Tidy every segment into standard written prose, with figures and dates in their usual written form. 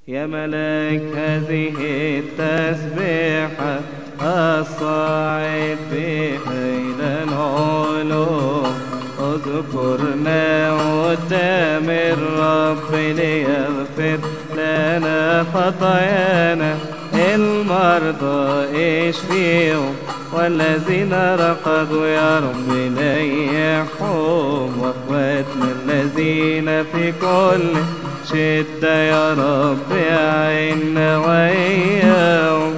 يا ملاك هذه التسبيحة الصاعد بها إلى العلو، اذكرنا قدام الرب ليغفر لنا خطايانا، المرضى اشفيهم والذين رقدوا يا رب نيحهم، واخواتنا الذين في كل شدة يا رب أعنا وإياهم،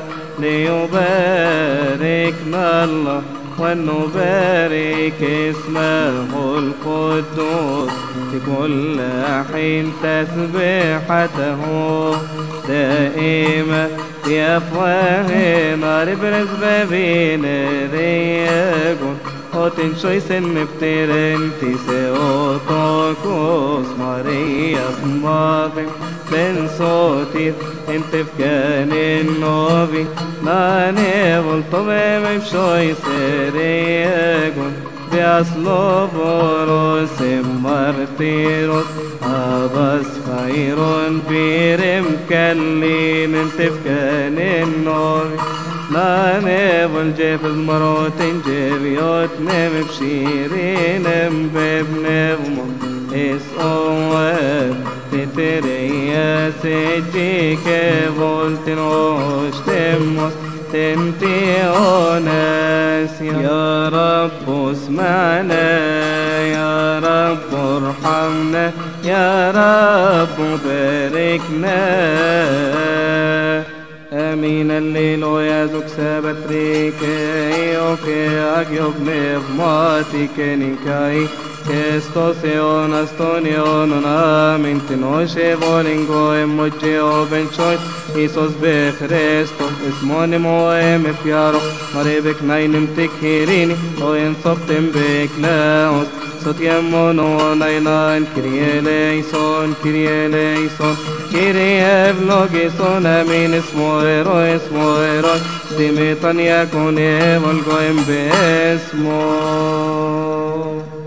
ليباركنا الله ونبارك اسمه القدوس في كل حين، تسبيحته دائمة في أفواهنا، ربرز بابينا رياجون Otin choisen nepteren tise otokos Marias mave ben sotir entef kanen novi nane voltove mem choiseregon Beas loboros martiros abas khairon birem kallin entef kanen novi ناني والجيب المروتين جيبيوت نم بشيرين بابن اس اوات تتريا سجيك فولتن وشتموس تنتيوناس يا رب اسمعنا يا رب ارحمنا يا رب باركنا آمين الليل ويازوك سابت ريكي اوكي اجيوب نفماتي كنيكاي كستوسيون استونيون آمين تنوشي بولينغو اموجي اوبنشوي إيسوس بخريستو اسموني موهم افيارو مريبك ناينم تكهيريني وينصبتم بكلاوس صوت يمونو ناينان كريه ليسون كريه بلوغيسون امين اسمو ايرو سيميطان يكون والقويم باسمو